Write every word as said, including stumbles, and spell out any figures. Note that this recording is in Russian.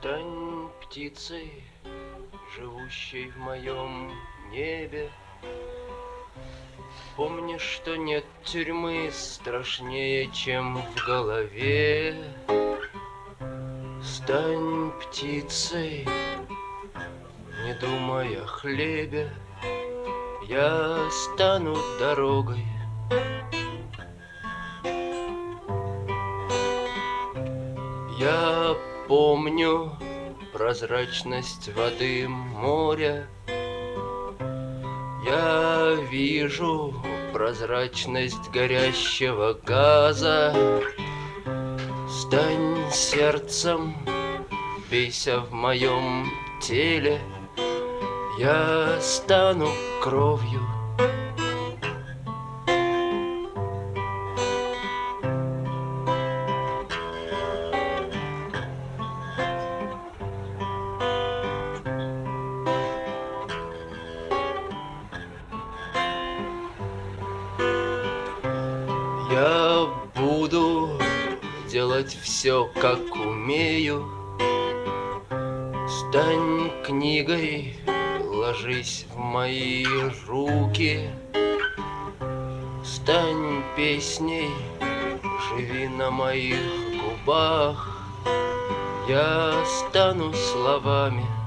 Стань птицей, живущей в моем небе. Помни, что нет тюрьмы страшнее, чем в голове. Стань птицей, не думай о хлебе. Я стану дорогой. Я помню прозрачность воды моря. Я вижу прозрачность горящего газа. Стань сердцем, бейся в моем теле. Я стану кровью. Я буду делать все, как умею. Стань книгой, ложись в мои руки. Стань песней, живи на моих губах. Я стану словами.